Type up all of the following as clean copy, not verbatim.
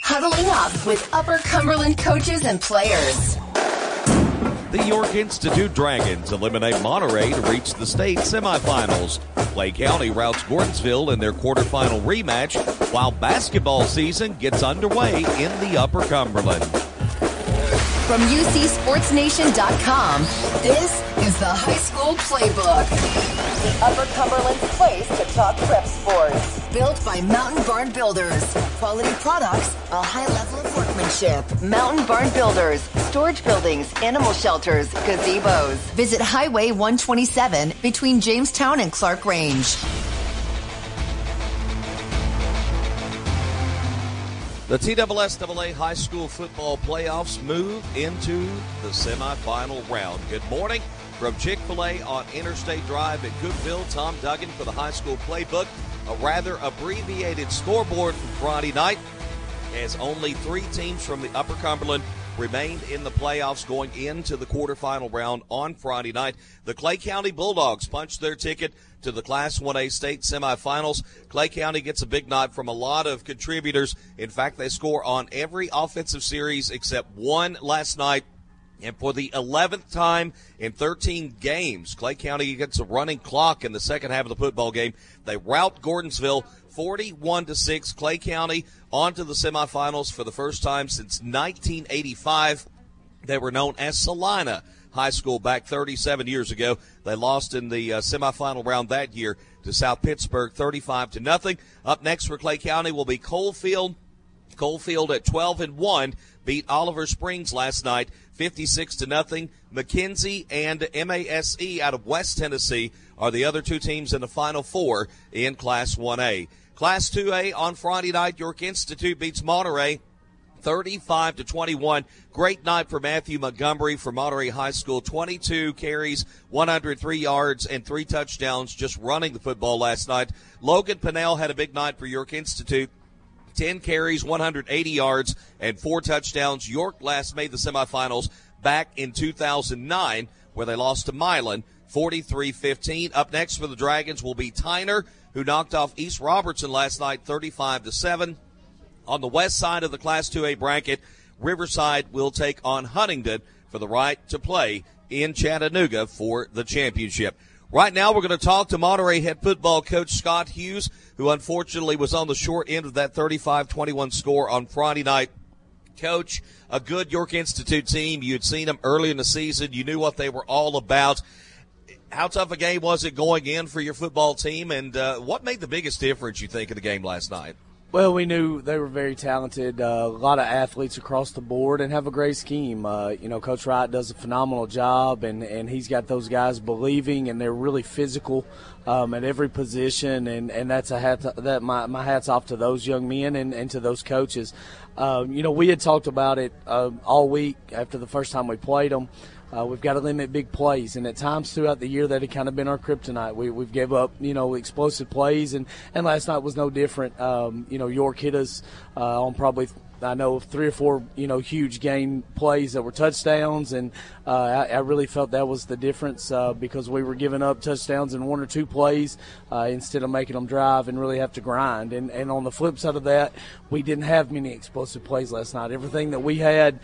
Huddling Up with Upper Cumberland coaches and players. The York Institute Dragons eliminate Monterey to reach the state semifinals. Clay County routs Gordonsville in their quarterfinal rematch, while basketball season gets underway in the Upper Cumberland. From UCSportsNation.com, this is the High School Playbook. The Upper Cumberland's place to talk prep sports. Built by Mountain Barn Builders. Quality products, a high level of workmanship. Mountain Barn Builders. Storage buildings, animal shelters, gazebos. Visit Highway 127 between Jamestown and Clark Range. The TSSAA High School Football Playoffs move into the semifinal round. Good morning from Chick-fil-A on Interstate Drive at Cookeville. Tom Duggan for the High School Playbook. A rather abbreviated scoreboard from Friday night, as only 3 teams from the Upper Cumberland remained in the playoffs going into the quarterfinal round on Friday night. The Clay County Bulldogs punched their ticket to the Class 1A state semifinals. Clay County gets a big nod from a lot of contributors. In fact, they score on every offensive series except one last night. And for the 11th time in 13 games, Clay County gets a running clock in the second half of the football game. They rout Gordonsville 41-6. Clay County on to the semifinals for the first time since 1985. They were known as Salina High School back 37 years ago. They lost in the semifinal round that year to South Pittsburgh 35-0. Up next for Clay County will be Coalfield. Coalfield at 12-1 beat Oliver Springs last night 56-0. McKenzie and MASE out of West Tennessee are the other 2 teams in the Final Four in Class 1A. Class 2A on Friday night, York Institute beats Monterey 35-21. Great night for Matthew Montgomery from Monterey High School. 22 carries, 103 yards, and 3 touchdowns just running the football last night. Logan Pinnell had a big night for York Institute. 10 carries, 180 yards, and 4 touchdowns. York last made the semifinals back in 2009, where they lost to Milan 43-15. Up next for the Dragons will be Tyner, who knocked off East Robertson last night 35-7. On the west side of the Class 2A bracket, Riverside will take on Huntington for the right to play in Chattanooga for the championship. Right now, we're going to talk to Monterey head football coach Scott Hughes, who unfortunately was on the short end of that 35-21 score on Friday night. Coach, a good York Institute team. You had seen them early in the season. You knew what they were all about. How tough a game was it going in for your football team, and what made the biggest difference, you think, in the game last night? Well, we knew they were very talented, a lot of athletes across the board, and have a great scheme. Coach Wright does a phenomenal job, and he's got those guys believing, and they're really physical at every position, and that's my hat's off to those young men and to those coaches. We had talked about it all week after the first time we played them. We've got to limit big plays, and at times throughout the year that had kind of been our kryptonite. We've gave up, explosive plays, and last night was no different. York hit us on probably, I know, 3 or 4, huge gain plays that were touchdowns, and I really felt that was the difference because we were giving up touchdowns in 1 or 2 plays instead of making them drive and really have to grind. And on the flip side of that, we didn't have many explosive plays last night. Everything that we had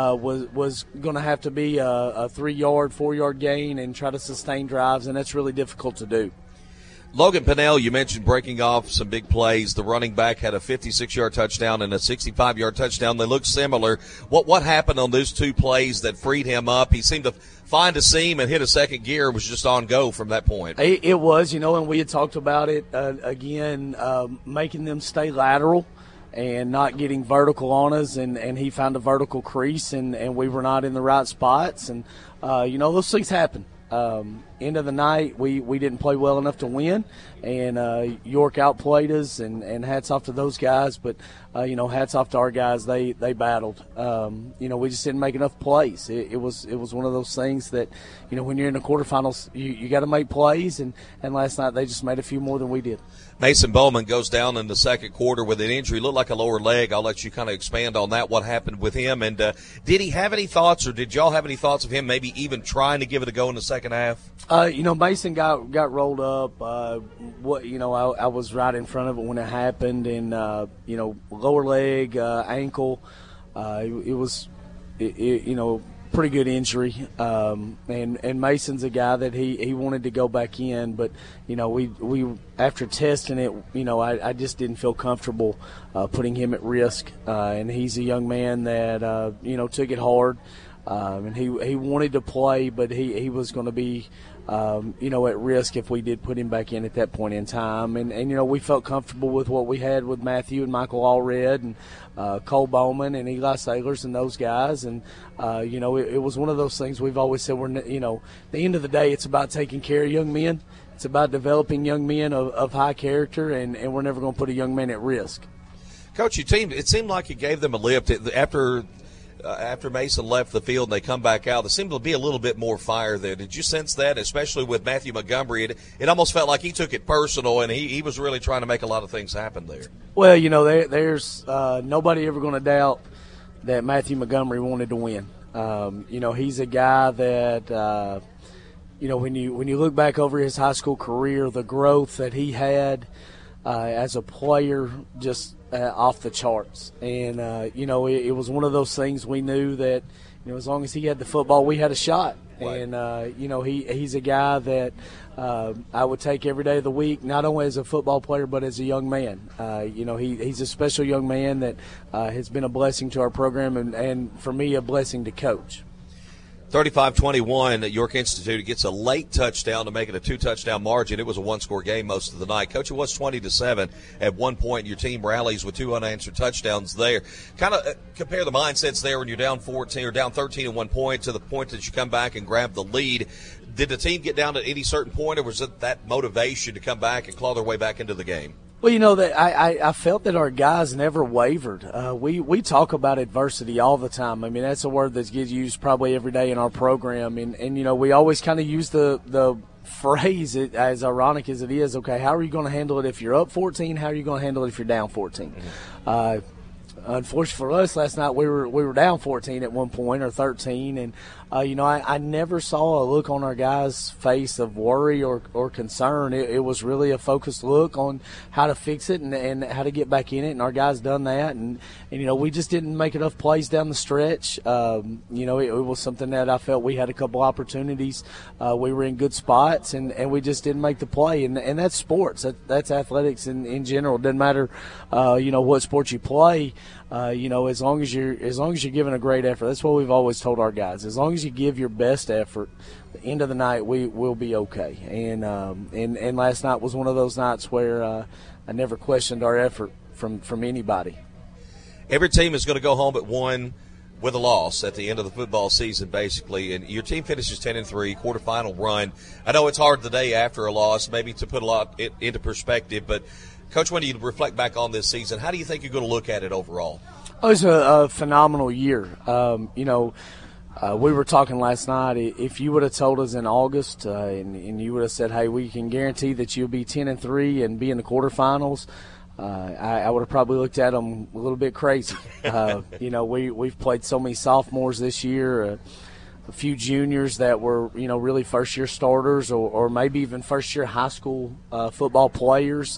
was going to have to be a 3-yard, 4-yard gain and try to sustain drives, and that's really difficult to do. Logan Pinnell, you mentioned breaking off some big plays. The running back had a 56-yard touchdown and a 65-yard touchdown. They look similar. What happened on those 2 plays that freed him up? He seemed to find a seam and hit a second gear. It was just on go from that point. It was, and we had talked about it again, making them stay lateral and not getting vertical on us, and he found a vertical crease, and we were not in the right spots. And, those things happen. End of the night, we didn't play well enough to win, and York outplayed us, and hats off to those guys. But hats off to our guys. They battled. We just didn't make enough plays. It was one of those things that when you're in the quarterfinals, you got to make plays, and last night they just made a few more than we did. Mason Bowman goes down in the second quarter with an injury. Looked like a lower leg. I'll let you kind of expand on that, what happened with him. And did he have any thoughts, or did y'all have any thoughts of him maybe even trying to give it a go in the second half? Mason got rolled up. I was right in front of it when it happened, and lower leg, ankle. It was pretty good injury. And Mason's a guy that he wanted to go back in, but we after testing it, I just didn't feel comfortable putting him at risk. And he's a young man that took it hard. And he wanted to play, but he was going to be at risk if we did put him back in at that point in time. And we felt comfortable with what we had with Matthew and Michael Allred and Cole Bowman and Eli Sailors and those guys. And, it was one of those things we've always said at the end of the day, it's about taking care of young men. It's about developing young men of high character, and we're never going to put a young man at risk. Coach, it seemed like you gave them a lift after Mason left the field and they come back out. There seemed to be a little bit more fire there. Did you sense that, especially with Matthew Montgomery? It almost felt like he took it personal, and he was really trying to make a lot of things happen there. Well, there's nobody ever going to doubt that Matthew Montgomery wanted to win. He's a guy that, when you look back over his high school career, the growth that he had as a player just off the charts. And, it was one of those things we knew that, as long as he had the football, we had a shot. Right. And, he's a guy that I would take every day of the week, not only as a football player but as a young man. He's a special young man that has been a blessing to our program and for me, a blessing to coach. 35-21 at York Institute. It gets a late touchdown to make it a 2-touchdown margin. It was a one-score game most of the night. Coach, it was 20-7 at one point. Your team rallies with 2 unanswered touchdowns there. Kind of compare the mindsets there when you're down 14 or down 13 at one point to the point that you come back and grab the lead. Did the team get down at any certain point, or was it that motivation to come back and claw their way back into the game? Well, that I felt that our guys never wavered. We talk about adversity all the time. I mean, that's a word that gets used probably every day in our program. And we always kind of use the phrase, as ironic as it is, okay, how are you going to handle it if you're up 14? How are you going to handle it if you're down 14? Unfortunately for us, last night we were down 14 at one point, or 13, and I never saw a look on our guys' face of worry or concern. It was really a focused look on how to fix it and how to get back in it, and our guys done that. And we just didn't make enough plays down the stretch. It was something that I felt we had a couple opportunities. We were in good spots, and we just didn't make the play. And that's sports. That's athletics in general. It doesn't matter, what sport you play. As long as you're giving a great effort, that's what we've always told our guys. As long as you give your best effort, at the end of the night we will be okay. And last night was one of those nights where I never questioned our effort from anybody. Every team is going to go home at one with a loss at the end of the football season, basically. And your team finishes 10-3, quarterfinal run. I know it's hard the day after a loss, maybe to put a lot into perspective, but Coach, when you reflect back on this season, how do you think you're going to look at it overall? It was a phenomenal year. We were talking last night. If you would have told us in August and you would have said, hey, we can guarantee that you'll be 10-3 and be in the quarterfinals, I would have probably looked at them a little bit crazy. We've played so many sophomores this year, a few juniors that were, really first-year starters or maybe even first-year high school football players.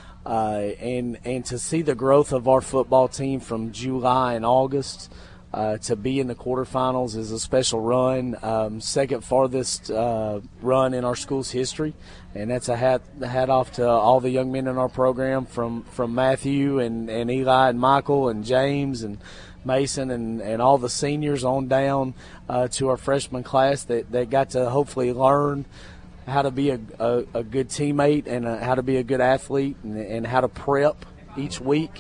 And to see the growth of our football team from July and August to be in the quarterfinals is a special run, second farthest run in our school's history, and that's a hat off to all the young men in our program from Matthew and Eli and Michael and James and Mason and all the seniors on down to our freshman class that got to hopefully learn how to be a good teammate and how to be a good athlete and how to prep each week.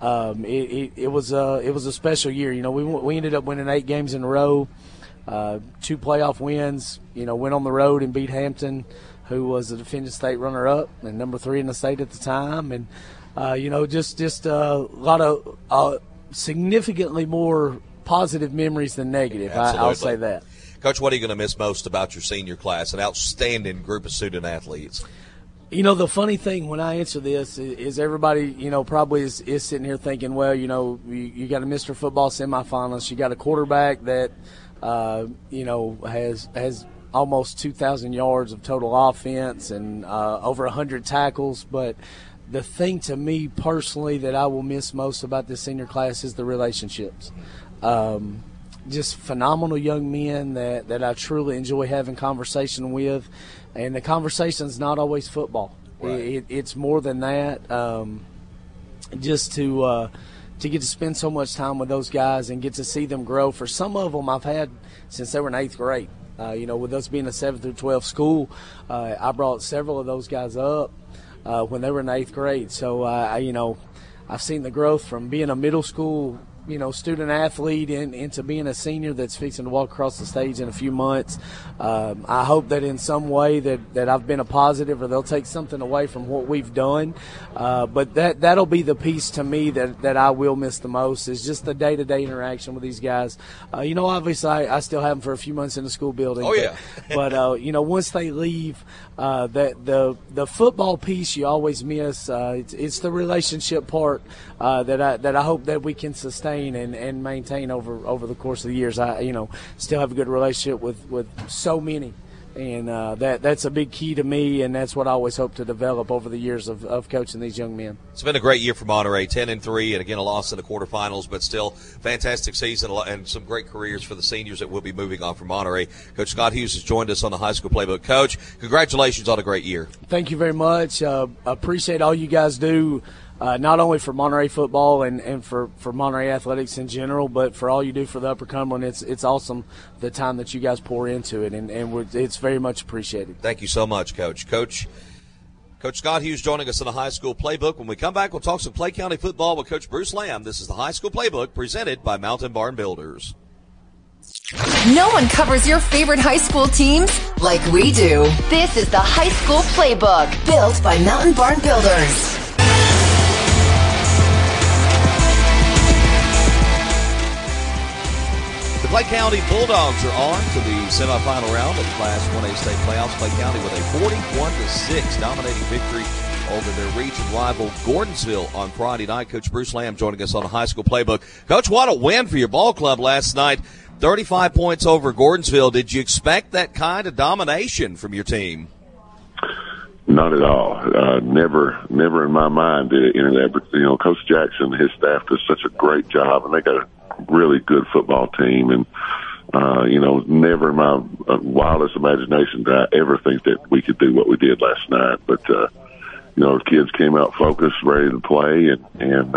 It was a special year. We ended up winning 8 games in a row, 2 playoff wins. Went on the road and beat Hampton, who was the defending state runner-up and number 3 in the state at the time. And just a lot of significantly more positive memories than negative. I'll say that. Coach, what are you going to miss most about your senior class? An outstanding group of student athletes. The funny thing when I answer this is everybody, probably is sitting here thinking, well, you got a Mr. Football semifinalist. You got a quarterback that, has almost 2,000 yards of total offense and over 100 tackles. But the thing to me personally that I will miss most about this senior class is the relationships. Just phenomenal young men that I truly enjoy having conversation with. And the conversation's not always football. Right. It's more than that. Just to get to spend so much time with those guys and get to see them grow. For some of them I've had since they were in 8th grade. With us being a 7th through 12 school, I brought several of those guys up when they were in 8th grade. So, I've seen the growth from being a middle school student athlete into being a senior that's fixing to walk across the stage in a few months. I hope that in some way that I've been a positive, or they'll take something away from what we've done. But that'll be the piece to me that I will miss the most, is just the day-to-day interaction with these guys. Obviously I still have them for a few months in the school building. Oh, yeah. But once they leave, the football piece you always miss. It's the relationship part that I hope that we can sustain and maintain over the course of the years. I still have a good relationship with so many, and that's a big key to me, and that's what I always hope to develop over the years of coaching these young men. It's been a great year for Monterey, 10-3, and again a loss in the quarterfinals, but still fantastic season and some great careers for the seniors that will be moving on from Monterey. Coach Scott Hughes has joined us on the High School Playbook. Coach, congratulations on a great year. Thank you very much. Appreciate all you guys do. Not only for Monterey football and for Monterey athletics in general, but for all you do for the Upper Cumberland. It's awesome the time that you guys pour into it, and it's very much appreciated. Thank you so much, Coach. Coach Scott Hughes joining us in the High School Playbook. When we come back, we'll talk some Clay County football with Coach Bruce Lamb. This is the High School Playbook presented by Mountain Barn Builders. No one covers your favorite high school teams like we do. This is the High School Playbook, built by Mountain Barn Builders. The Clay County Bulldogs are on to the semifinal round of the Class 1A state playoffs. Clay County with a 41-6 dominating victory over their region rival Gordonsville on Friday night. Coach Bruce Lamb joining us on the High School Playbook. Coach, what a win for your ball club last night. 35 points over Gordonsville. Did you expect that kind of domination from your team? Not at all. Never in my mind did it. But, Coach Jackson and his staff does such a great job, and they got a really good football team. And, never in my wildest imagination did I ever think that we could do what we did last night. But, the kids came out focused, ready to play, and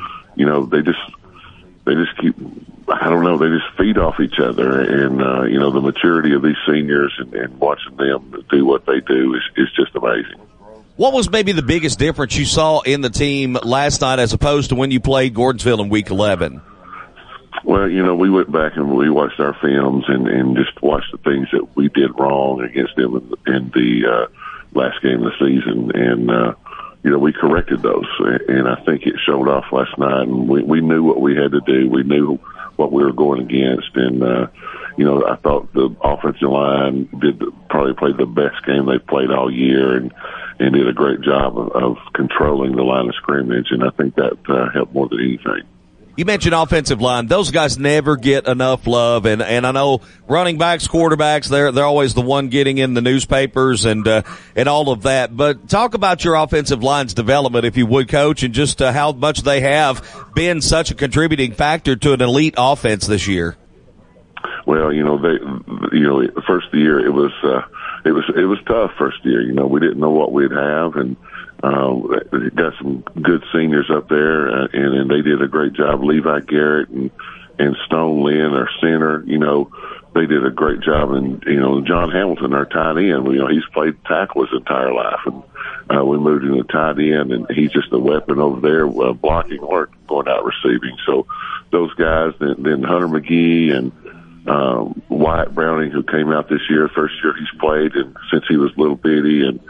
they just keep, they just feed off each other. And, the maturity of these seniors and watching them do what they do is just amazing. What was maybe the biggest difference you saw in the team last night as opposed to when you played Gordonsville in Week 11? Well, we went back and we watched our films and just watched the things that we did wrong against them in the last game of the season. And, we corrected those. And I think it showed off last night. And we knew what we had to do. We knew what we were going against. And, I thought the offensive line probably played the best game they've played all year and did a great job of controlling the line of scrimmage. And I think that helped more than anything. You mentioned offensive line. Those guys never get enough love, and I know running backs, quarterbacks, they're always the one getting in the newspapers and all of that. But talk about your offensive line's development, if you would, Coach, and just how much they have been such a contributing factor to an elite offense this year. Well, the first year it was tough. First year, we didn't know what we'd have, and got some good seniors up there, and they did a great job. Levi Garrett and Stone Lynn, our center, they did a great job. And, John Hamilton, our tight end, he's played tackle his entire life. And we moved him to tight end, and he's just a weapon over there, blocking or going out receiving. So those guys, then Hunter McGee and Wyatt Browning, who came out this year, first year he's played, and since he was little bitty, and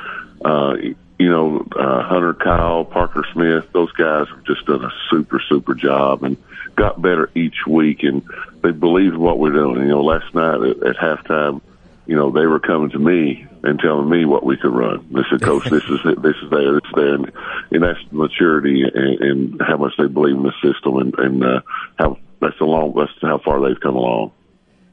Hunter Kyle, Parker Smith, those guys have just done a super, super job and got better each week, and they believed what we're doing. Last night at halftime, they were coming to me and telling me what we could run. They said, Coach, this is it, this is there, and that's maturity and how much they believe in the system and how that's how far they've come along.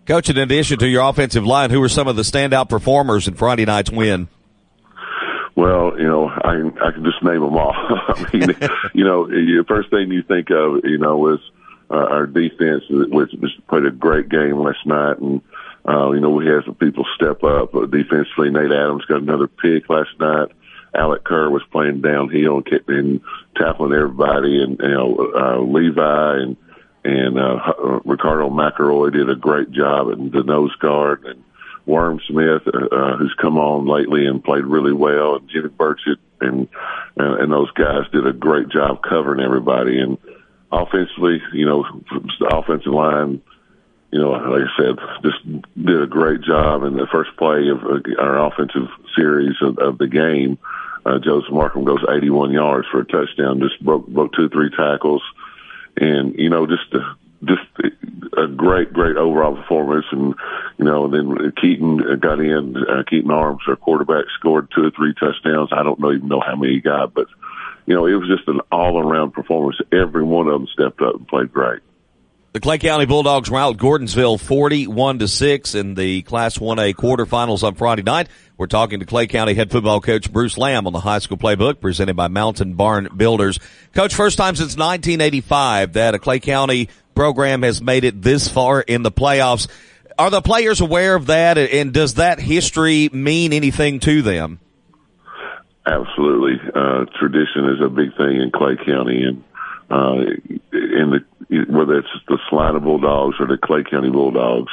Coach, in addition to your offensive line, who were some of the standout performers in Friday night's win? Well, I can just name them all. I mean, the first thing you think of, was our defense, which played a great game last night. And, we had some people step up. Defensively, Nate Adams got another pick last night. Alec Kerr was playing downhill and tackling everybody. And, Levi and Ricardo McElroy did a great job at the nose guard. And Worm Smith, who's come on lately and played really well, and Jimmy Burchett and those guys did a great job covering everybody. And offensively, the offensive line, like I said, just did a great job in the first play of our offensive series of the game. Joseph Markham goes 81 yards for a touchdown, just broke 2-3 tackles, and just a great overall performance. And then Keaton got in. Keaton Arms, our quarterback, scored 2 or 3 touchdowns. I don't even know how many he got, but it was just an all-around performance. Every one of them stepped up and played great. The Clay County Bulldogs routed Gordonsville 41-6 in the Class 1A quarterfinals on Friday night. We're talking to Clay County head football coach Bruce Lamb on the High School Playbook, presented by Mountain Barn Builders. Coach, first time since 1985 that a Clay County program has made it this far in the playoffs. Are the players aware of that, and does that history mean anything to them? Absolutely. Tradition is a big thing in Clay County, and whether it's the Salina Bulldogs or the Clay County Bulldogs,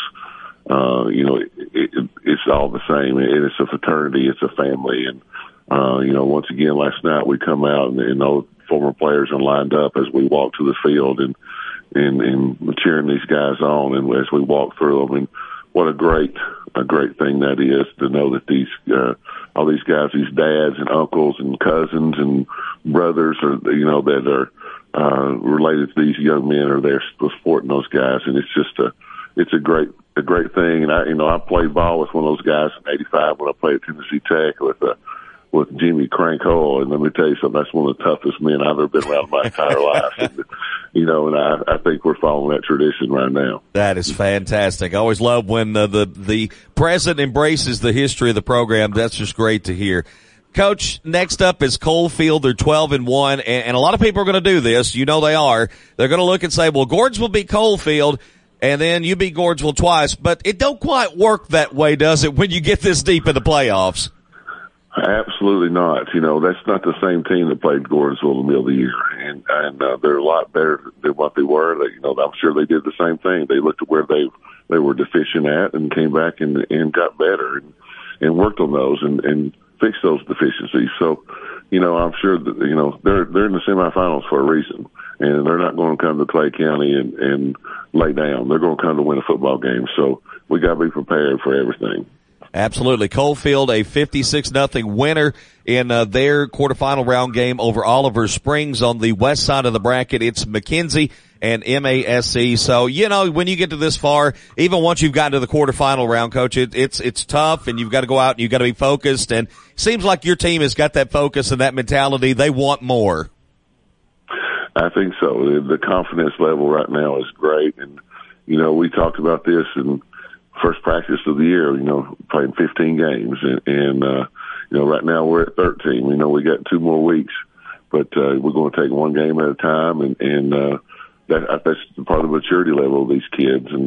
it's all the same. And it's a fraternity, it's a family. And, once again, last night we come out and all the former players are lined up as we walk to the field and cheering these guys on, and as we walk through them. And what a great thing that is to know that these, all these guys, these dads and uncles and cousins and brothers are, that are, related to these young men, are there supporting those guys. And it's just it's a great thing. And I played ball with one of those guys in '85 when I played at Tennessee Tech with Jimmy Crank Hole. And let me tell you something, that's one of the toughest men I've ever been around in my entire life. And, and I think we're following that tradition right now. That is fantastic. I always love when the president embraces the history of the program. That's just great to hear. Coach, next up is Coalfield. They're 12-1, and a lot of people are going to do this. They are. They're going to look and say, well, Gordonsville beat Coalfield, and then you beat Gordonsville twice. But it don't quite work that way, does it, when you get this deep in the playoffs? Absolutely not. That's not the same team that played Gordonsville in the middle of the year, and they're a lot better than what they were. I'm sure they did the same thing. They looked at where they were deficient at and came back and got better and worked on those and fix those deficiencies. So, I'm sure that, they're in the semifinals for a reason, and they're not going to come to Clay County and lay down. They're going to come to win a football game. So we got to be prepared for everything. Absolutely. Coalfield, a 56-0 winner in their quarterfinal round game over Oliver Springs. On the west side of the bracket, it's McKenzie and MASC. So, when you get to this far, even once you've gotten to the quarterfinal round, Coach, it's tough, and you've got to go out and you've got to be focused. And it seems like your team has got that focus and that mentality. They want more. I think so. The confidence level right now is great. And, we talked about this in first practice of the year, playing 15 games. And right now we're at 13. We got 2 more weeks, but we're going to take one game at a time. And that's part of the maturity level of these kids. And,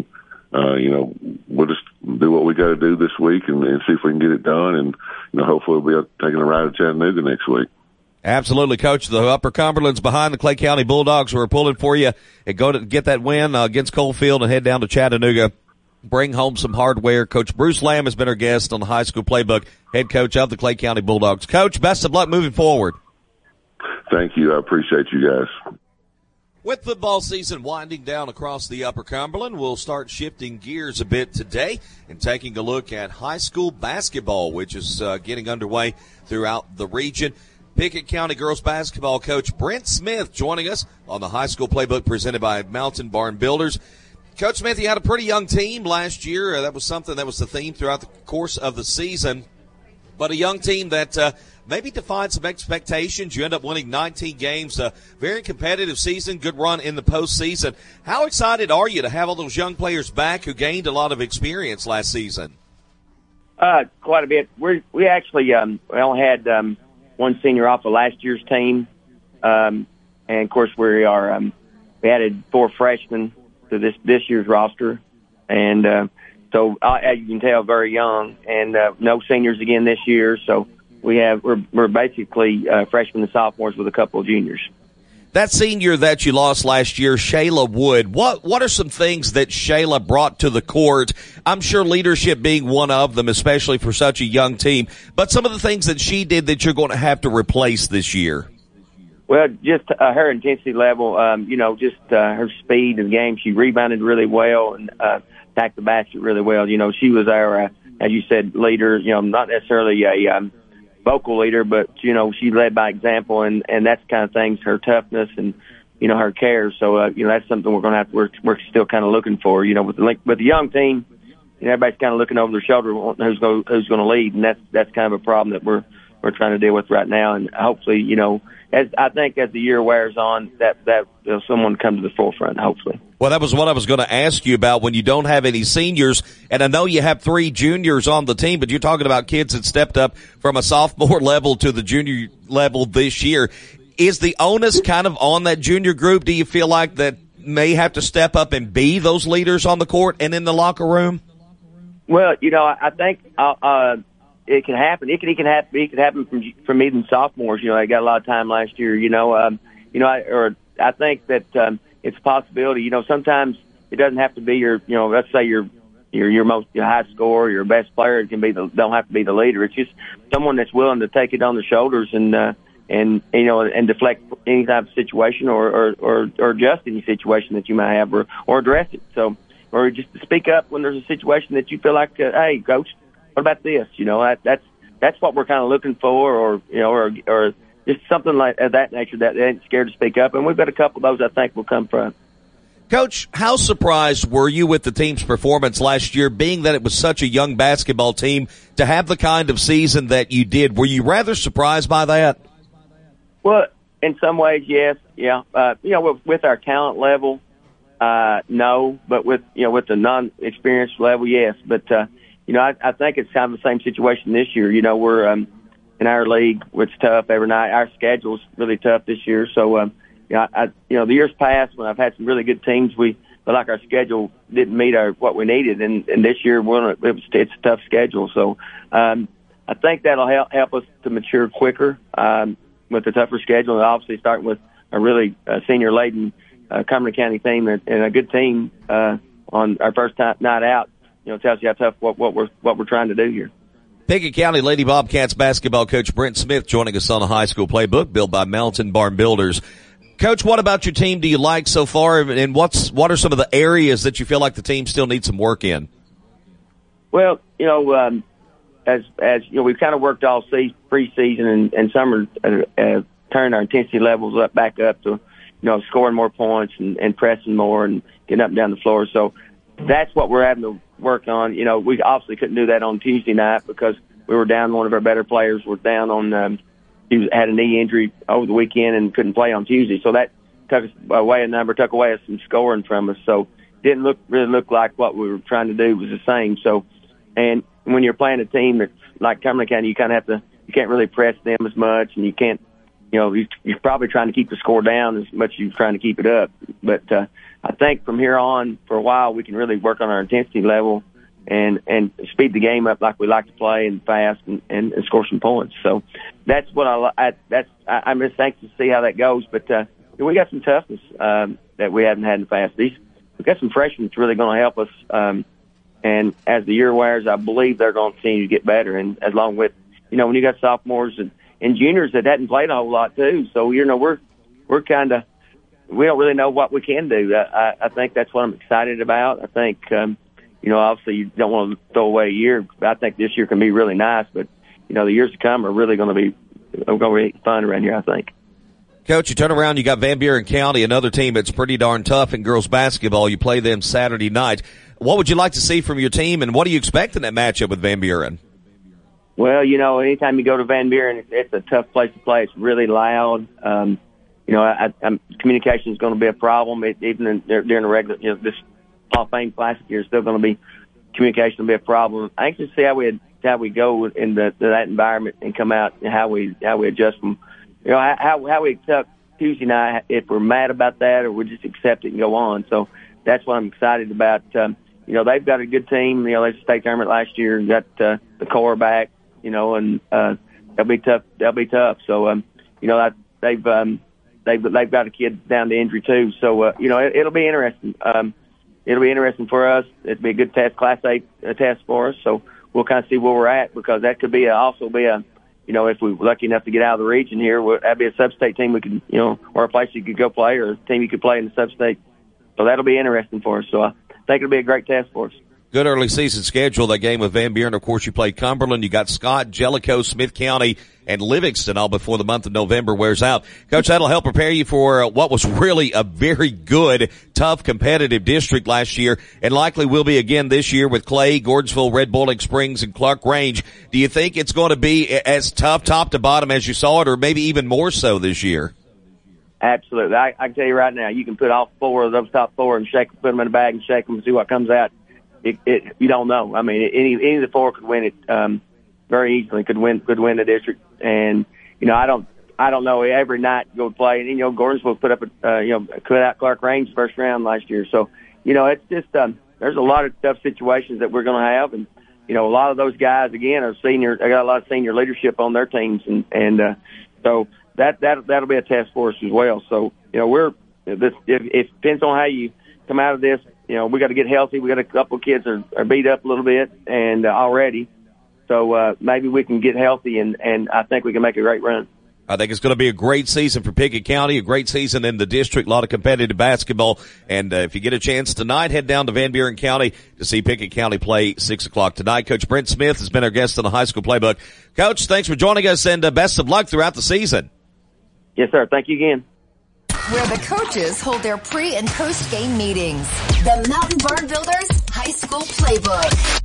we'll just do what we got to do this week and see if we can get it done. And, hopefully we'll be taking a ride to Chattanooga next week. Absolutely, Coach. The Upper Cumberland's behind the Clay County Bulldogs, who are pulling for you and go to get that win against Coalfield and head down to Chattanooga. Bring home some hardware. Coach Bruce Lamb has been our guest on the High School Playbook, head coach of the Clay County Bulldogs. Coach, best of luck moving forward. Thank you. I appreciate you guys. With football season winding down across the Upper Cumberland, we'll start shifting gears a bit today and taking a look at high school basketball, which is getting underway throughout the region. Pickett County girls basketball coach Brent Smith joining us on the High School Playbook presented by Mountain Barn Builders. Coach Smith, you had a pretty young team last year. That was something that was the theme throughout the course of the season. But a young team that maybe define some expectations. You end up winning 19 games, a very competitive season, good run in the postseason. How excited are you to have all those young players back who gained a lot of experience last season? Quite a bit. We actually we only had one senior off of last year's team, and of course we added 4 freshmen to this year's roster, and so as you can tell, very young, and no seniors again this year. So we're basically freshmen and sophomores with a couple of juniors. That senior that you lost last year, Shayla Wood, what are some things that Shayla brought to the court? I'm sure leadership being one of them, especially for such a young team, but some of the things that she did that you're going to have to replace this year. Well, just her intensity level, just her speed in the game. She rebounded really well and attacked the basket really well. She was our, as you said, leader, not necessarily a vocal leader, but, she led by example, and that's the kind of things, her toughness and, her care. So, that's something we're going to have to we're still kind of looking for, with the young team, everybody's kind of looking over their shoulder who's going to lead, and that's kind of a problem that we're trying to deal with right now. And hopefully, as the year wears on, that someone come to the forefront, hopefully. Well, that was what I was going to ask you about when you don't have any seniors, and I know you have 3 juniors on the team, but you're talking about kids that stepped up from a sophomore level to the junior level this year. Is the onus kind of on that junior group? Do you feel like that may have to step up and be those leaders on the court and in the locker room? Well, I think it can happen. It can happen from even sophomores. They got a lot of time last year. I think that it's a possibility. Sometimes it doesn't have to be your. Let's say your most high scorer, your best player. It can be don't have to be the leader. It's just someone that's willing to take it on their shoulders and deflect any type of situation or adjust any situation that you might have or address it. So, or just to speak up when there's a situation that you feel like, hey, coach, what about this? That's what we're kind of looking for, or just something like that nature that they ain't scared to speak up. And we've got a couple of those I think will come from. Coach, how surprised were you with the team's performance last year, being that it was such a young basketball team, to have the kind of season that you did? Were you rather surprised by that? Well, in some ways, yes. Yeah. With our talent level, no, but with the non-experienced level, yes. But, I think it's kind of the same situation this year. We're in our league, it's tough every night. Our schedule's really tough this year. So, the years past when I've had some really good teams, but like our schedule didn't meet what we needed, and this year it's a tough schedule. So, I think that'll help us to mature quicker with the tougher schedule, and obviously starting with a really senior-laden Cumberland County team and a good team on our first night out. Tells you how tough what we're trying to do here. Pickett County Lady Bobcats basketball coach Brent Smith joining us on the High School Playbook, built by Mountain Barn Builders. Coach, what about your team do you like so far, and what are some of the areas that you feel like the team still needs some work in? Well, as we've kind of worked all preseason and summer, turning our intensity levels back up to, scoring more points and pressing more and getting up and down the floor. So that's what we're having to work on. We obviously couldn't do that on Tuesday night because we were down. One of our better players was down on, he had a knee injury over the weekend and couldn't play on Tuesday. So that took away some scoring from us. So it didn't really look like what we were trying to do was the same. So, and when you're playing a team that's like Cumberland County, you kind of you can't really press them as much, and you can't, you're probably trying to keep the score down as much as you're trying to keep it up. But, I think from here on, for a while, we can really work on our intensity level and speed the game up like we like to play and fast and score some points. So that's what I'm just anxious to see how that goes. But we got some toughness that we haven't had in the past. We've got some freshmen that's really going to help us. And as the year wears, I believe they're going to continue to get better. And as long with when you got sophomores and juniors that hadn't played a whole lot too, so we're kind of. We don't really know what we can do. I think that's what I'm excited about. I think, obviously you don't want to throw away a year. I think this year can be really nice, but, the years to come are really going to be fun around here, I think. Coach, you turn around, you got Van Buren County, another team that's pretty darn tough in girls basketball. You play them Saturday night. What would you like to see from your team, and what do you expect in that matchup with Van Buren? Well, anytime you go to Van Buren, it's a tough place to play. It's really loud. Communication is going to be a problem. Even during the regular, this Hall of Fame Classic year, still going to be communication will be a problem. I anxious to see how we go in that environment and come out and how we adjust them. How we accept Tuesday night, if we're mad about that or we just accept it and go on. So that's what I'm excited about. They've got a good team. They won the state tournament last year. Got the core back. And they'll be tough. So they've got a kid down to injury too. So it'll be interesting. It'll be interesting for us. It'll be a good test, Class A test for us. So we'll kind of see where we're at, because that could be also be a if we're lucky enough to get out of the region here, that'd be a sub-state team we could or a place you could go play, or a team you could play in the sub-state. So that'll be interesting for us. So I think it'll be a great test for us. Good early season schedule. That game with Van Buren, of course, you played Cumberland. You got Scott, Jellicoe, Smith County, and Livingston all before the month of November wears out. Coach, that'll help prepare you for what was really a very good, tough, competitive district last year, and likely will be again this year with Clay, Gordonsville, Red Bowling Springs, and Clark Range. Do you think it's going to be as tough top to bottom as you saw it, or maybe even more so this year? Absolutely. I can tell you right now, you can put all four of those top four and put them in a bag and shake them and see what comes out. You don't know. I mean, any of the four could win it very easily. Could win the district, and I don't know. Every night go play, and Gordonsville put up cut out Clark Range first round last year. So it's just there's a lot of tough situations that we're going to have, and a lot of those guys again are senior. They got a lot of senior leadership on their teams, and so that'll be a test for us as well. So it depends on how you come out of this. We got to get healthy. We got a couple of kids are beat up a little bit and already. So maybe we can get healthy, and I think we can make a great run. I think it's going to be a great season for Pickett County, a great season in the district, a lot of competitive basketball. And if you get a chance tonight, head down to Van Buren County to see Pickett County play 6 o'clock tonight. Coach Brent Smith has been our guest on the High School Playbook. Coach, thanks for joining us, and best of luck throughout the season. Yes, sir. Thank you again. Where the coaches hold their pre- and post-game meetings. The Mountain Barn Builders High School Playbook.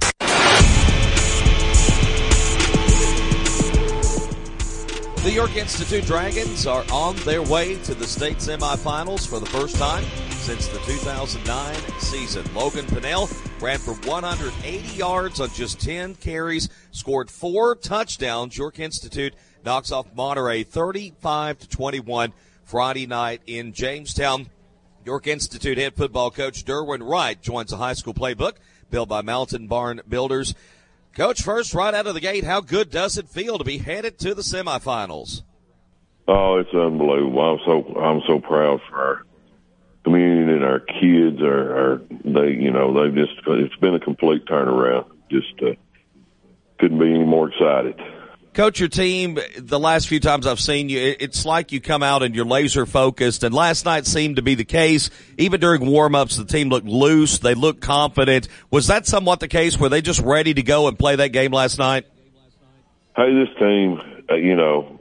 The York Institute Dragons are on their way to the state semifinals for the first time since the 2009 season. Logan Pinnell ran for 180 yards on just 10 carries, scored 4 touchdowns. York Institute knocks off Monterey 35-21 Friday night in Jamestown. York Institute head football coach Derwin Wright joins the High School Playbook, built by Mountain Barn Builders. Coach, first, right out of the gate, how good does it feel to be headed to the semifinals? Oh, it's unbelievable. I'm so proud for our community and our kids. It's been a complete turnaround. Just couldn't be any more excited. Coach, your team, the last few times I've seen you, it's like you come out and you're laser focused, and last night seemed to be the case. Even during warm-ups, the team looked loose. They looked confident. Was that somewhat the case? Were they just ready to go and play that game last night? Hey, this team, we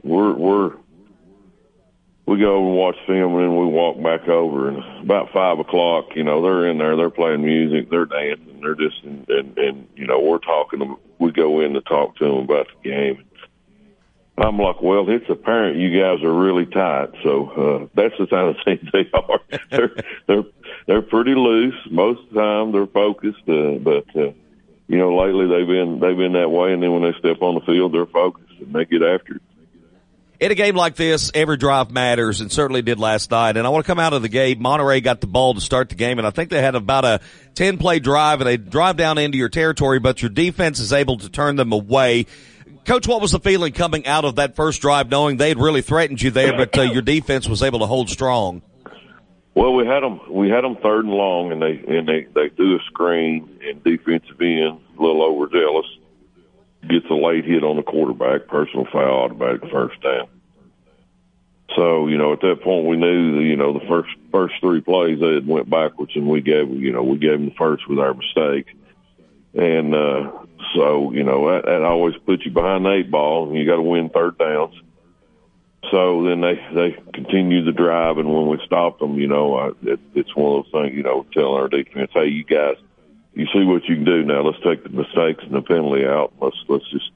go over and watch film, and then we walk back over, and about 5 o'clock, they're in there, they're playing music, they're dancing, they're just, and we're talking to them. We go in to talk to them about the game. I'm like, well, it's apparent you guys are really tight. So that's the kind of thing they are. They're pretty loose most of the time. They're focused, but lately they've been that way. And then when they step on the field, they're focused and they get after it. In a game like this, every drive matters, and certainly did last night. And I want to come out of the game. Monterey got the ball to start the game, and I think they had about a 10-play drive, and they drive down into your territory, but your defense is able to turn them away. Coach, what was the feeling coming out of that first drive, knowing they had really threatened you there, but your defense was able to hold strong? Well, we had them 3rd and long, and they threw a screen, and defensive end, a little overzealous, gets a late hit on the quarterback, personal foul, automatic first down. So, at that point we knew the first 3 plays they had went backwards, and we gave them the first with our mistake. And so that always puts you behind the 8 ball, and you got to win 3rd downs. So then they continued the drive, and when we stopped them, it's one of those things, telling our defense, hey, you guys, you see what you can do now. Let's take the mistakes and the penalty out. Let's just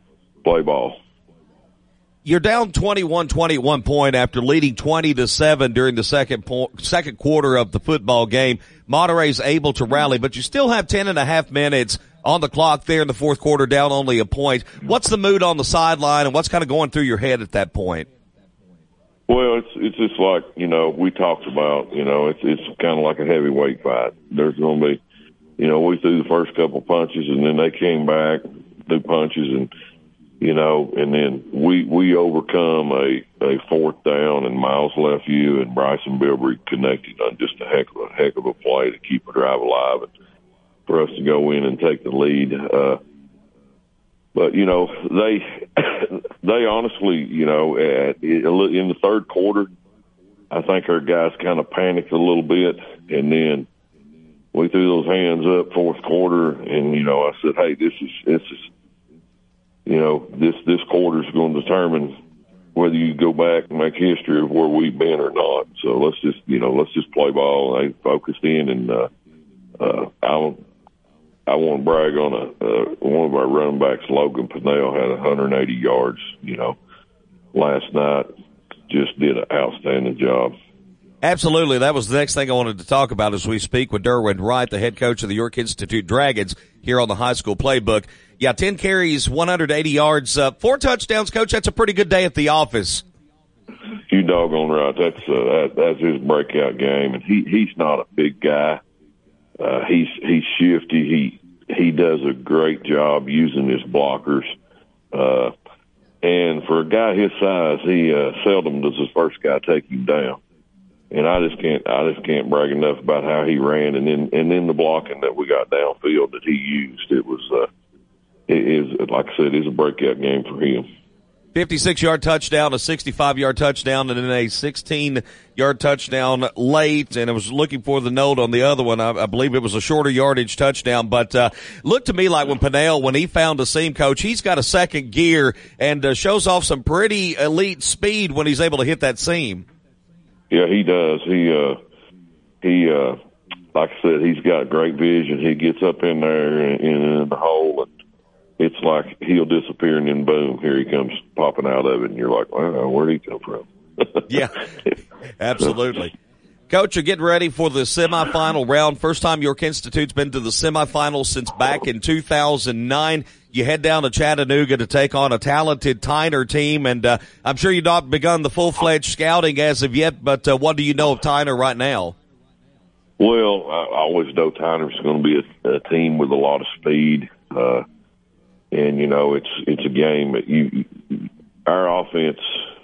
play ball. You're down 21 at one point after leading 20-7 during the second quarter of the football game. Monterey's able to rally, but you still have 10.5 minutes on the clock there in the fourth quarter, down only a point. What's the mood on the sideline, and what's kind of going through your head at that point? Well, it's just like, we talked about, it's kind of like a heavyweight fight. There's going to be, we threw the first couple punches, and then they came back, threw punches, and then we overcome a fourth down, and Miles Lefevue and Bryson Bilbrey connected on just a heck of a play to keep a drive alive and for us to go in and take the lead. But they honestly, in the third quarter, I think our guys kind of panicked a little bit, and then we threw those hands up fourth quarter, and I said, hey, this quarter is going to determine whether you go back and make history of where we've been or not. So let's just play ball. And they focused in, and I want to brag on one of our running backs, Logan Pinnell, had 180 yards. Last night, just did an outstanding job. Absolutely. That was the next thing I wanted to talk about as we speak with Derwin Wright, the head coach of the York Institute Dragons here on the High School Playbook. Yeah, 10 carries, 180 yards, 4 touchdowns. Coach, that's a pretty good day at the office. You doggone right. That's his breakout game, and he's not a big guy. He's shifty. He does a great job using his blockers. And for a guy his size, he seldom does his first guy take him down. And I just can't brag enough about how he ran, and then the blocking that we got downfield that he used. It was like I said, it's a breakout game for him. 56-yard touchdown, a 65-yard touchdown, and then a 16-yard touchdown late. And I was looking for the note on the other one. I believe it was a shorter yardage touchdown. But looked to me like when he found a seam, Coach, he's got a second gear and shows off some pretty elite speed when he's able to hit that seam. Yeah, he does. He like I said, he's got great vision. He gets up in there in the hole, and it's like he'll disappear, and then boom, here he comes popping out of it, and you're like, wow, where'd he come from? Yeah, absolutely. Coach, you're getting ready for the semifinal round. First time York Institute's been to the semifinals since back in 2009. You head down to Chattanooga to take on a talented Tyner team, and I'm sure you've not begun the full-fledged scouting as of yet, but what do you know of Tyner right now? Well, I always know Tyner's going to be a team with a lot of speed, and it's a game that our offense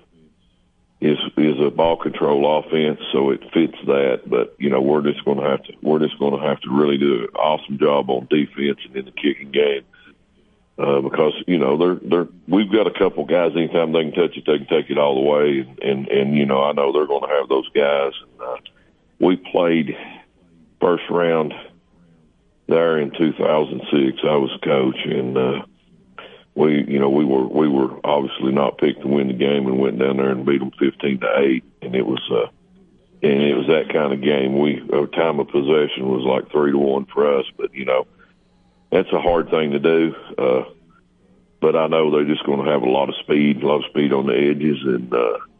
is a ball control offense, so it fits that. But we're just going to have to really do an awesome job on defense and in the kicking game. Because we've got a couple guys. Anytime they can touch it, they can take it all the way. And I know they're going to have those guys. We played first round there in 2006. I was coach, and we were obviously not picked to win the game, and went down there and beat them 15-8. And it was that kind of game. Our time of possession was like 3-1 for us, but that's a hard thing to do, but I know they're just going to have a lot of speed on the edges, and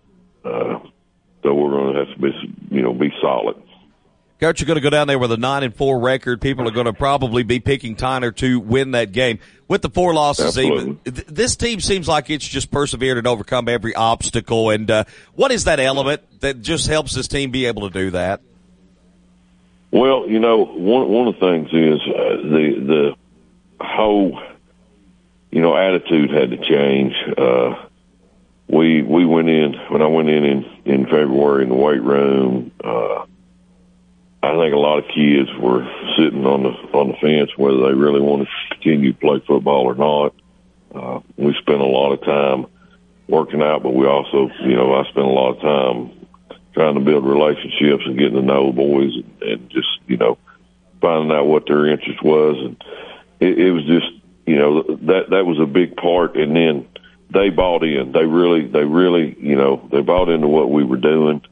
so we're going to have to be solid. Coach, you're going to go down there with a 9-4 record. People are going to probably be picking Tyner to win that game. With the 4 losses, even this team seems like it's just persevered and overcome every obstacle. And what is that element that just helps this team be able to do that? Well, one of the things is the whole, attitude had to change. We went in, when I went in February in the weight room, I think a lot of kids were sitting on the fence whether they really wanted to continue to play football or not. We spent a lot of time working out, but we also, I spent a lot of time trying to build relationships and getting to know the boys and just, finding out what their interest was. And it was just, that was a big part. And then they bought in. They really, they bought into what we were doing.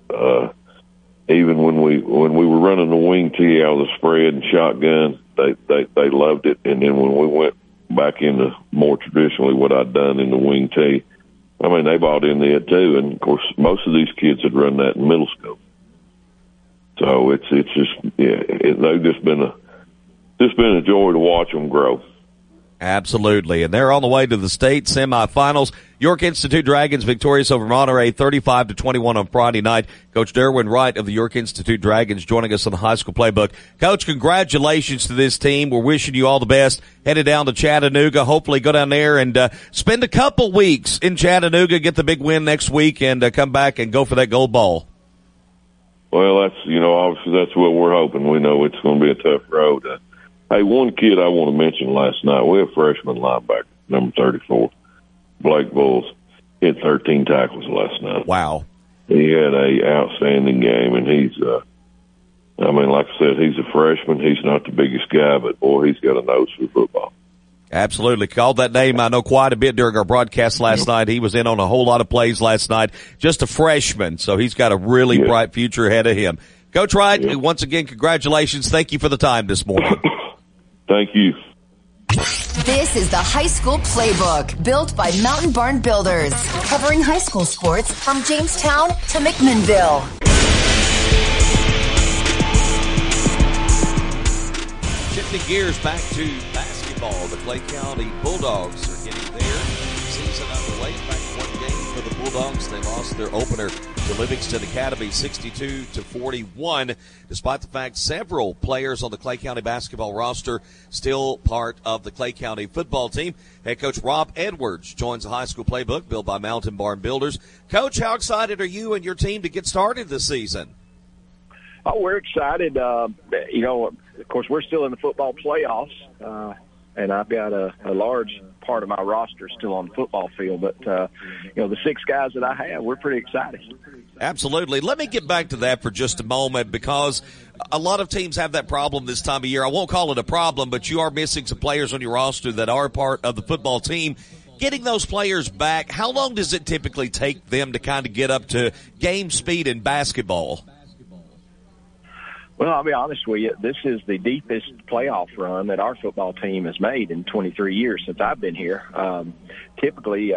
Even when we were running the wing tee out of the spread and shotgun, they loved it. And then when we went back into more traditionally what I'd done in the wing tee. I mean, they bought in there too, and of course, most of these kids had run that in middle school. So it's just, they've just been a joy to watch them grow. Absolutely. And they're on the way to the state semifinals. York Institute Dragons victorious over Monterey 35-21 on Friday night. Coach Derwin Wright of the York Institute Dragons joining us on the High School Playbook. Coach, congratulations to this team. We're wishing you all the best. Headed down to Chattanooga. Hopefully go down there and spend a couple weeks in Chattanooga, get the big win next week, and come back and go for that gold ball. Well, that's, obviously that's what we're hoping. We know it's going to be a tough road. Hey, one kid I want to mention last night, we have freshman linebacker, number 34, Blake Bulls, hit 13 tackles last night. Wow. He had a outstanding game, and he's, like I said, he's a freshman. He's not the biggest guy, but, boy, he's got a nose for football. Absolutely. Called that name, I know, quite a bit during our broadcast last night. He was in on a whole lot of plays last night. Just a freshman, so he's got a really bright future ahead of him. Coach Wright, once again, congratulations. Thank you for the time this morning. Thank you. This is the High School Playbook, built by Mountain Barn Builders, covering high school sports from Jamestown to McMinnville. Shifting gears back to basketball, the Clay County Bulldogs are getting their season underway. In fact, one game for the Bulldogs. They lost their opener to Livingston Academy 62-41, despite the fact several players on the Clay County basketball roster still part of the Clay County football team. Head coach Rob Edwards joins the High School Playbook built by Mountain Barn Builders. Coach, how excited are you and your team to get started this season? Oh, we're excited. Of course, we're still in the football playoffs, and I've got a large part of my roster still on the football field. But, the 6 guys that I have, we're pretty excited. Absolutely. Let me get back to that for just a moment, because a lot of teams have that problem this time of year. I won't call it a problem, but you are missing some players on your roster that are part of the football team. Getting those players back, how long does it typically take them to kind of get up to game speed in basketball? Well, I'll be honest with you. This is the deepest playoff run that our football team has made in 23 years since I've been here. Typically,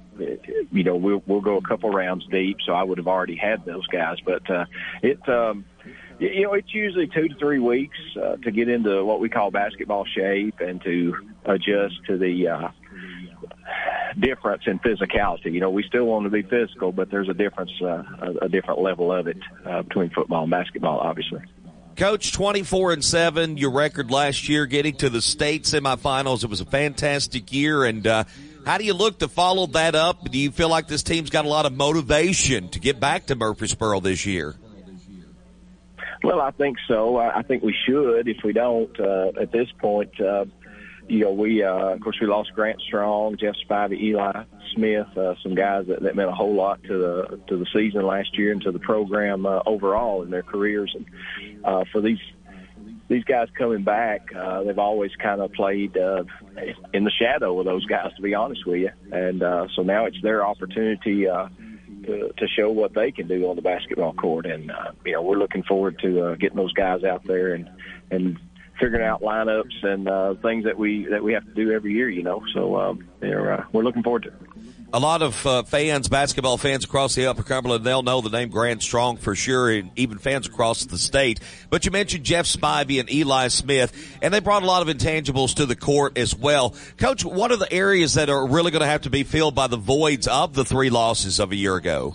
we'll go a couple rounds deep, so I would have already had those guys. But it's usually 2 to 3 weeks to get into what we call basketball shape and to adjust to the difference in physicality. We still want to be physical, but there's a difference, a different level of it between football and basketball, obviously. Coach, 24-7, your record last year, getting to the state semifinals. It was a fantastic year. And how do you look to follow that up? Do you feel like this team's got a lot of motivation to get back to Murfreesboro this year? Well, I think so. I think we should. If we don't, at this point, we of course we lost Grant Strong, Jeff Spivey, Eli Smith, some guys that meant a whole lot to the season last year and to the program overall in their careers. And for these guys coming back, they've always kind of played in the shadow of those guys, to be honest with you. And so now it's their opportunity to show what they can do on the basketball court. And we're looking forward to getting those guys out there and figuring out lineups and things that we have to do every year, So we're looking forward to it. A lot of basketball fans across the Upper Cumberland, they'll know the name Grant Strong for sure, and even fans across the state. But you mentioned Jeff Spivey and Eli Smith, and they brought a lot of intangibles to the court as well. Coach, what are the areas that are really going to have to be filled by the voids of the 3 losses of a year ago?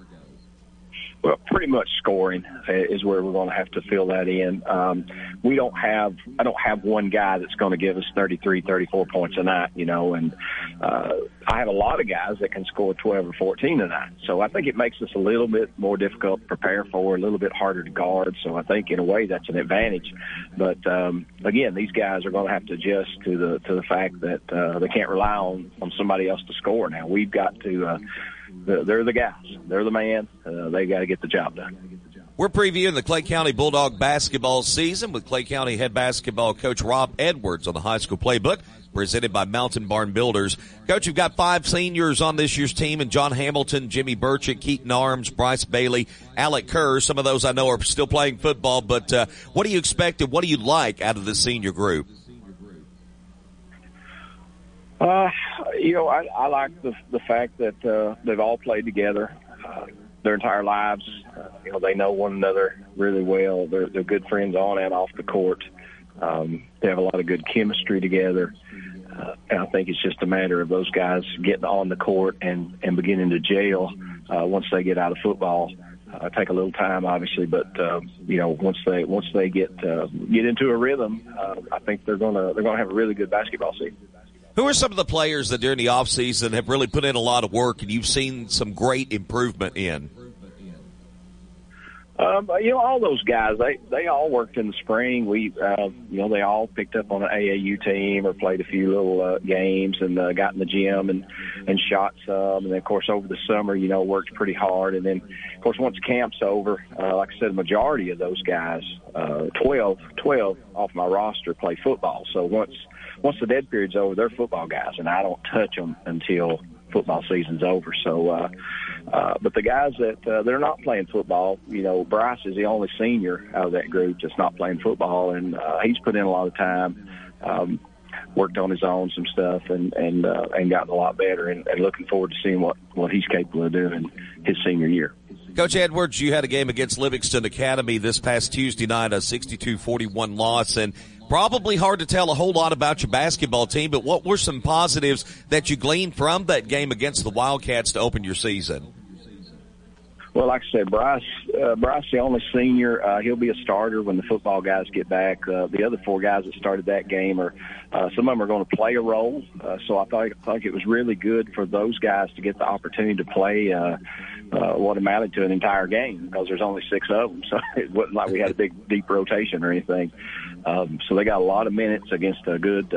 Well, pretty much scoring is where we're going to have to fill that in. I don't have one guy that's going to give us 33, 34 points a night, and I have a lot of guys that can score 12 or 14 a night. So I think it makes us a little bit more difficult to prepare for, a little bit harder to guard. So I think in a way that's an advantage. But again, these guys are going to have to adjust to the fact that they can't rely on somebody else to score now. We've got to they're the guys. They're the man. They got to get the job done. We're previewing the Clay County Bulldog basketball season with Clay County head basketball coach Rob Edwards on the High School Playbook, presented by Mountain Barn Builders. Coach, you've got 5 seniors on this year's team, and John Hamilton, Jimmy Burchett, Keaton Arms, Bryce Bailey, Alec Kerr. Some of those I know are still playing football, but what do you expect and what do you like out of the senior group? I like the fact that they've all played together their entire lives. They know one another really well. They're good friends on and off the court. They have a lot of good chemistry together. And I think it's just a matter of those guys getting on the court and beginning to gel once they get out of football. Take a little time, obviously, but once they get into a rhythm, I think they're gonna have a really good basketball season. Who are some of the players that during the off season have really put in a lot of work and you've seen some great improvement in? All those guys, they all worked in the spring. They all picked up on an AAU team or played a few little games and got in the gym and shot some. And then, of course, over the summer, worked pretty hard. And then, of course, once camp's over, like I said, the majority of those guys, 12 off my roster play football. So once the dead period's over, they're football guys, and I don't touch them until football season's over. So, but the guys that they're not playing football, Bryce is the only senior out of that group that's not playing football, and he's put in a lot of time, worked on his own some stuff, and gotten a lot better, and looking forward to seeing what he's capable of doing his senior year. Coach Edwards, you had a game against Livingston Academy this past Tuesday night, a 62-41 loss, and probably hard to tell a whole lot about your basketball team, but what were some positives that you gleaned from that game against the Wildcats to open your season? Well, like I said, Bryce, the only senior, he'll be a starter when the football guys get back. The other four guys that started that game some of them are going to play a role. So I thought it was really good for those guys to get the opportunity to play what amounted to an entire game, because there's only 6 of them. So it wasn't like we had a big, deep rotation or anything. So they got a lot of minutes against a good,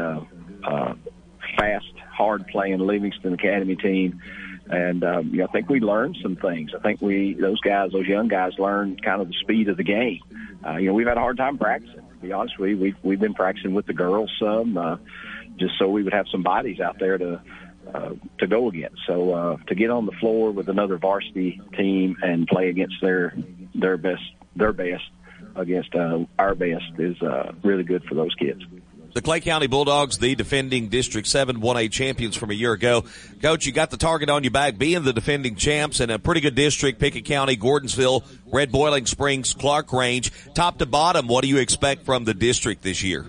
fast, hard-playing Livingston Academy team. And, I think we learned some things. I think those young guys learned kind of the speed of the game. We've had a hard time practicing, to be honest with you. We've been practicing with the girls some, just so we would have some bodies out there to go against. So, to get on the floor with another varsity team and play against their best against our best is really good for those kids. The Clay County Bulldogs, the defending District 7 1A champions from a year ago. Coach, you got the target on your back, being the defending champs in a pretty good district, Pickett County, Gordonsville, Red Boiling Springs, Clark Range. Top to bottom, what do you expect from the district this year?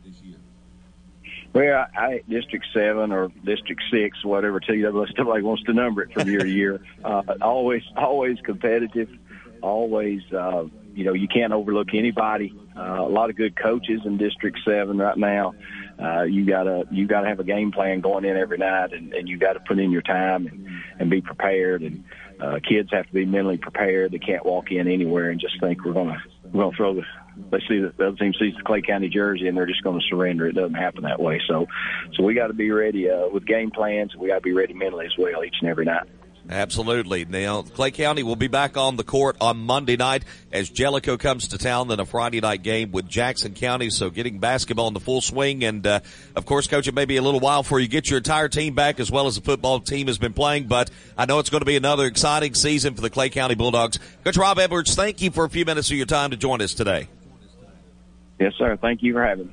Well, District 7 or District 6, whatever somebody wants to number it from year to year. Always competitive, always, you can't overlook anybody. A lot of good coaches in District 7 right now. You gotta have a game plan going in every night, and you got to put in your time and be prepared. And kids have to be mentally prepared. They can't walk in anywhere and just think we're gonna throw they see the other team sees the Clay County jersey and they're just going to surrender. It doesn't happen that way. So we got to be ready with game plans. We got to be ready mentally as well each and every night. Absolutely. Now, Clay County will be back on the court on Monday night as Jellicoe comes to town, then a Friday night game with Jackson County. So getting basketball in the full swing. And, of course, Coach, it may be a little while before you get your entire team back as well as the football team has been playing. But I know it's going to be another exciting season for the Clay County Bulldogs. Coach Rob Edwards, thank you for a few minutes of your time to join us today. Yes, sir. Thank you for having me.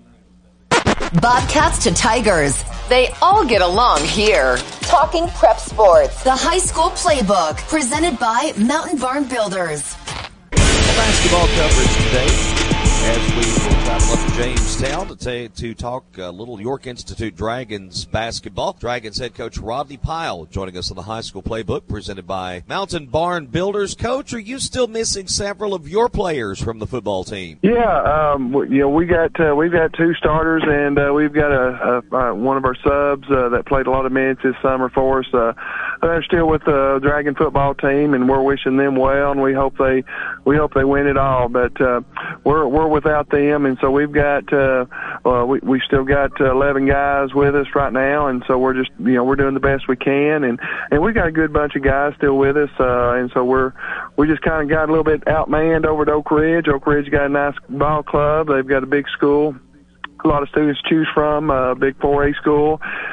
Bobcats to Tigers. They all get along here. Talking prep sports. The high school playbook. Presented by Mountain Barn Builders. Basketball coverage today as we will travel up to Jamestown to talk a little York Institute Dragons basketball. Dragons head coach Rodney Pyle joining us on the high school playbook presented by Mountain Barn Builders. Coach, are you still missing several of your players from the football team? Yeah, we've got 2 starters and we've got one of our subs that played a lot of minutes this summer for us. They're still with the Dragon football team, and we're wishing them well, and we hope they win it all. But we're without them, and so we've got we still got 11 guys with us right now, and so we're just we're doing the best we can, and we've got a good bunch of guys still with us, and so we just kind of got a little bit outmanned over at Oak Ridge. Oak Ridge got a nice ball club. They've got a big school, a lot of students to choose from, a big 4A school,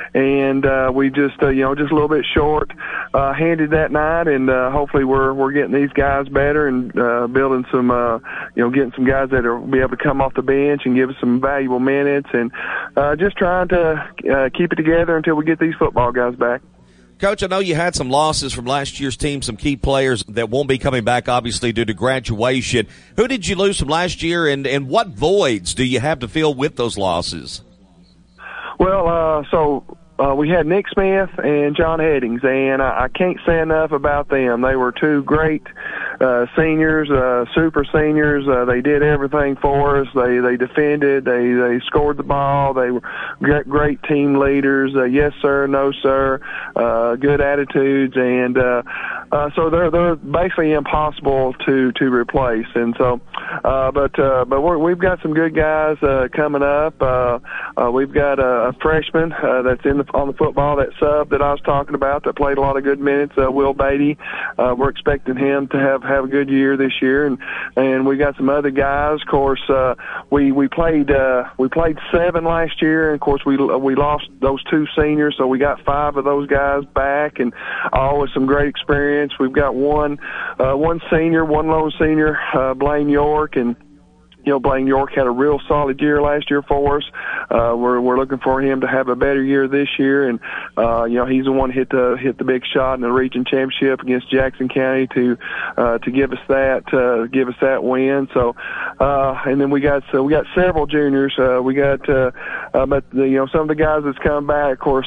and we just just a little bit short handed that night, and hopefully we're getting these guys better and building some getting some guys that will be able to come off the bench and give us some valuable minutes, and just trying to keep it together until we get these football guys back. Coach, I know you had some losses from last year's team, some key players that won't be coming back, obviously, due to graduation. Who did you lose from last year, and what voids do you have to fill with those losses? Well, we had Nick Smith and John Headings, and I can't say enough about them. They were two great seniors, super seniors. They did everything for us. They defended. They scored the ball. They were great team leaders. Yes, sir, no, sir. Good attitudes, and so they're basically impossible to replace. And so, but we've got some good guys coming up. We've got a freshman that's on the football, that sub that I was talking about, that played a lot of good minutes, Will Beatty. We're expecting him to have a good year this year, and we got some other guys. Of course, we played 7 last year, and of course we lost those 2 seniors, so we got 5 of those guys back, and all with some great experience. We've got one senior, one lone senior, Blaine York, and Blaine York had a real solid year last year for us. We're looking for him to have a better year this year, and he's the one hit the big shot in the region championship against Jackson County to give us that win. So, and then we got several juniors. We got but some of the guys that's come back, of course,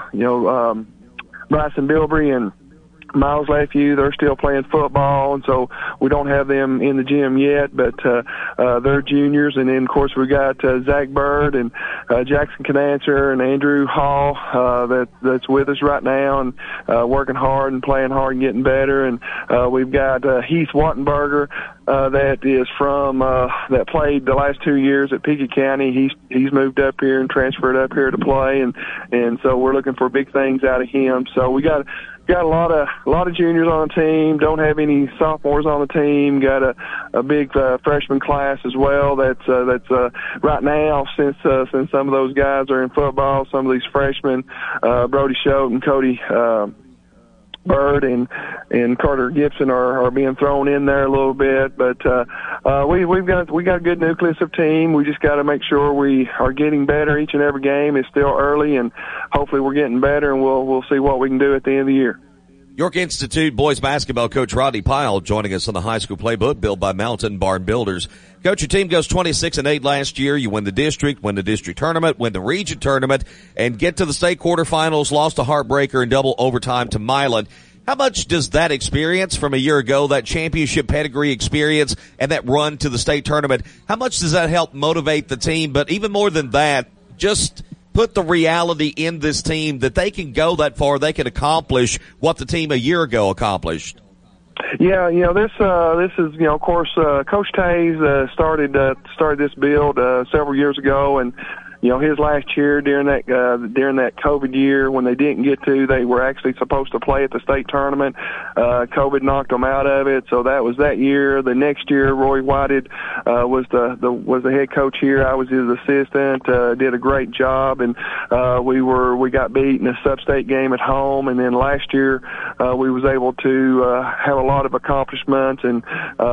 Bryson Bilbrey and Miles Lefew, they're still playing football, and so we don't have them in the gym yet, but they're juniors. And then, of course, we got Zach Bird and Jackson Canancer and Andrew Hall that's with us right now and working hard and playing hard and getting better. And we've got Heath Wattenberger that is from that played the last 2 years at Pickett County. He's moved up here and transferred up here to play, and so we're looking for big things out of him. So we got a lot of juniors on the team. Don't have any sophomores on the team. Got a big freshman class as well. That's right now, since some of those guys are in football, some of these freshmen, Brody Schote and Cody Bird and Carter Gibson are being thrown in there a little bit, but we got a good nucleus of team. We just got to make sure we are getting better each and every game. It's still early, and hopefully we're getting better, and we'll see what we can do at the end of the year. York Institute boys basketball coach Rodney Pyle joining us on the high school playbook built by Mountain Barn Builders. Coach, your team goes 26-8 last year. You win the district tournament, win the region tournament, and get to the state quarterfinals, lost a heartbreaker in double overtime to Milan. How much does that experience from a year ago, that championship pedigree experience and that run to the state tournament, how much does that help motivate the team? But even more than that, just put the reality in this team that they can go that far, they can accomplish what the team a year ago accomplished. Yeah, this is, of course, Coach Tays started this build several years ago, and his last year during that COVID year when they didn't get to, they were actually supposed to play at the state tournament. COVID knocked them out of it, so that was that year. The next year, Roy Whited was the head coach here. I was his assistant. Did a great job, and we got beat in a sub-state game at home. And then last year, we was able to have a lot of accomplishments, and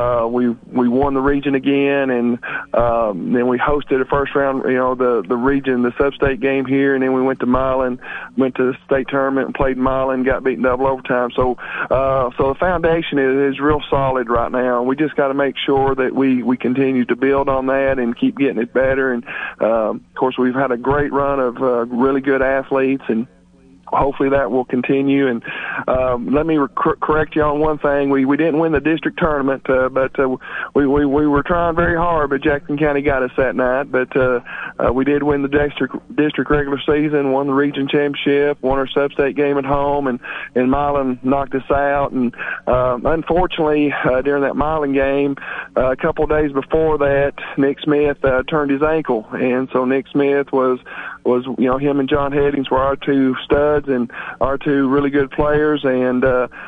we won the region again, and then we hosted a first round, the region, the sub-state game here, and then we went to Milan, went to the state tournament and played Milan, got beaten double overtime. So the foundation is real solid right now. We just got to make sure that we continue to build on that and keep getting it better. And of course, we've had a great run of really good athletes, and hopefully that will continue. And let me correct you on one thing. We didn't win the district tournament, but we were trying very hard, but Jackson County got us that night. But we did win the district regular season, won the region championship, won our sub-state game at home, and Milan knocked us out. And unfortunately, during that Milan game, a couple of days before that, Nick Smith turned his ankle, and so Nick Smith was him and John Headings were our 2 studs and our 2 really good players, and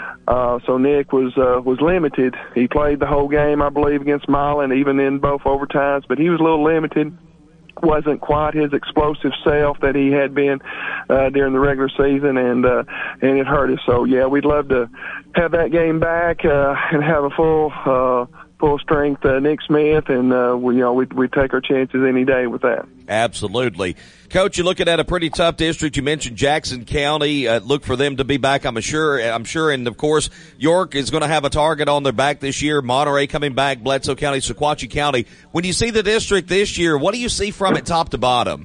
so Nick was limited. He played the whole game, I believe, against Milan, even in both overtimes, but he was a little limited. wasn't quite his explosive self that he had been during the regular season, and it hurt us. So yeah, we'd love to have that game back and have a full strength Nick Smith, and we'd take our chances any day with that. Absolutely. Coach, you're looking at a pretty tough district. You mentioned Jackson County. Look for them to be back, I'm sure. And, of course, York is going to have a target on their back this year. Monterey coming back, Bledsoe County, Sequatchie County. When you see the district this year, what do you see from it top to bottom?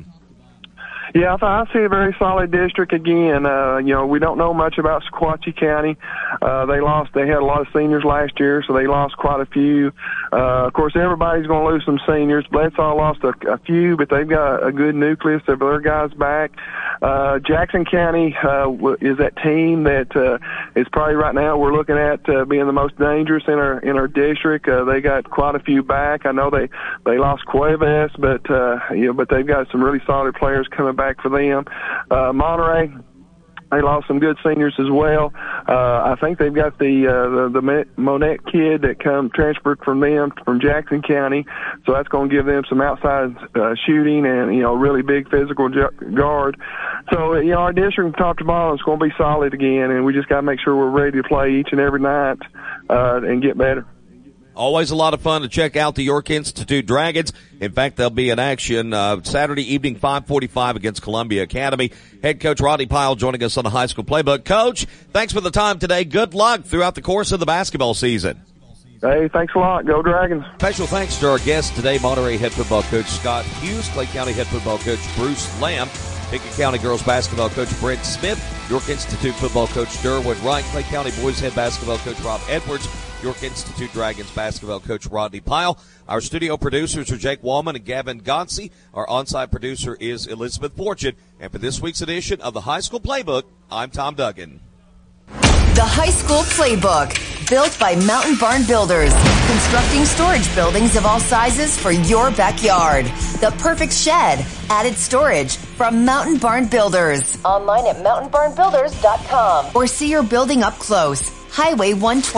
Yeah, I see a very solid district again. We don't know much about Sequatchie County. They had a lot of seniors last year, so they lost quite a few. Of course, everybody's going to lose some seniors. Bledsoe lost a few, but they've got a good nucleus of their guys back. Jackson County is that team that is probably right now we're looking at being the most dangerous in our district. They got quite a few back. I know they lost Cuevas, but they've got some really solid players coming back for them. Monterey, they lost some good seniors as well. I think they've got the Monette kid that transferred from Jackson County, so that's going to give them some outside shooting and really big physical guard. So our district from top to bottom is going to be solid again, and we just got to make sure we're ready to play each and every night and get better. Always a lot of fun to check out the York Institute Dragons. In fact, they'll be in action Saturday evening, 5:45 against Columbia Academy. Head coach Rodney Pyle joining us on the High School Playbook. Coach, thanks for the time today. Good luck throughout the course of the basketball season. Hey, thanks a lot. Go Dragons. Special thanks to our guest today, Monterey head football coach Scott Hughes, Clay County head football coach Bruce Lamb, Pickett County girls basketball coach Brent Smith, York Institute football coach Derwin Wright, Clay County boys head basketball coach Rob Edwards, York Institute Dragons basketball coach Rodney Pyle. Our studio producers are Jake Wallman and Gavin Gonsi. Our on-site producer is Elizabeth Fortune. And for this week's edition of the High School Playbook, I'm Tom Duggan. The High School Playbook, built by Mountain Barn Builders, constructing storage buildings of all sizes for your backyard. The perfect shed, added storage from Mountain Barn Builders. Online at mountainbarnbuilders.com or see your building up close. Highway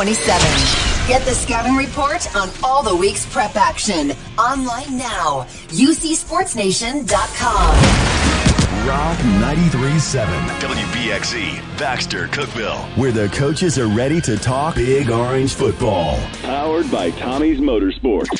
127. Get the scouting report on all the week's prep action. Online now. UCSportsNation.com. Rock 93.7 WBXE, Baxter, Cookeville, where the coaches are ready to talk Big Orange football. Powered by Tommy's Motorsports.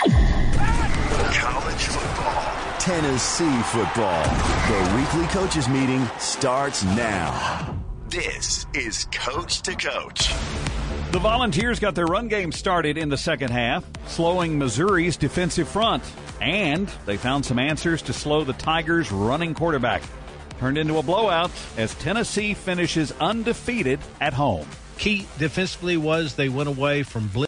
College football. Tennessee football. The weekly coaches meeting starts now. This is Coach to Coach. The Volunteers got their run game started in the second half, slowing Missouri's defensive front. And they found some answers to slow the Tigers' running quarterback. Turned into a blowout as Tennessee finishes undefeated at home. Key defensively was they went away from blitz.